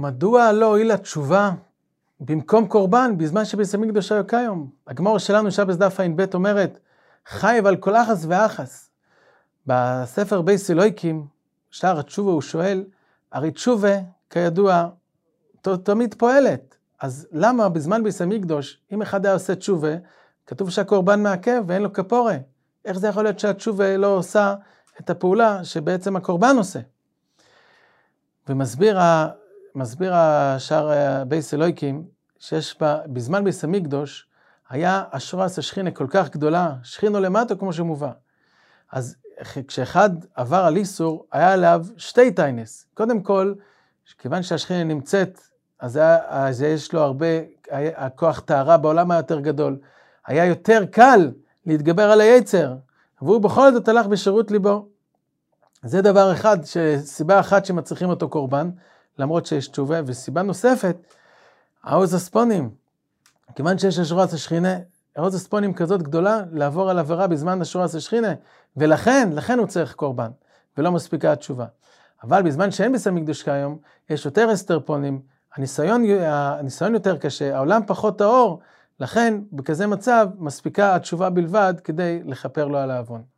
מדוע לא הועילה תשובה במקום קורבן בזמן שביס המקדוש היה קיים? הגמרא שלנו שבס דף ע"ב אומרת, חייב על כל אחס ואחס. בספר בייס אלוהיקים, שער התשובה הוא שואל, הרי תשובה כידוע תמיד פועלת. אז למה בזמן ביס המקדוש, אם אחד היה עושה תשובה, כתוב שהקורבן מעכב ואין לו כפורה? איך זה יכול להיות שהתשובה לא עושה את הפעולה שבעצם הקורבן עושה? ומסביר השער בייס אלוהיקים, שיש בזמן ביס המקדוש, היה אשרס השכינה כל כך גדולה, שכינו למטה כמו שמובא. אז כשאחד עבר על איסור, היה עליו שתי טיינס. קודם כל, כיוון שהשכינה נמצאת, אז יש לו הרבה, הכוח טהרה בעולם היה יותר גדול. היה יותר קל להתגבר על היצר, והוא בכל זאת הלך בשירות ליבו. זה דבר אחד, סיבה אחת שמצריכים אותו קורבן, למרות שיש תשובה, וסיבה נוספת, העוז הספונים. כיוון שיש אשרס השכינה, העוז הספונים כזאת גדולה, לעבור על עבירה בזמן אשרס השכינה, ולכן הוא צריך קורבן, ולא מספיקה התשובה. אבל בזמן שאין ביס המקדוש כיום, יש יותר אסתרפונים, הניסיון יותר קשה, העולם פחות טהור, לכן בכזה מצב מספיקה התשובה בלבד כדי לכפר לו על העוון.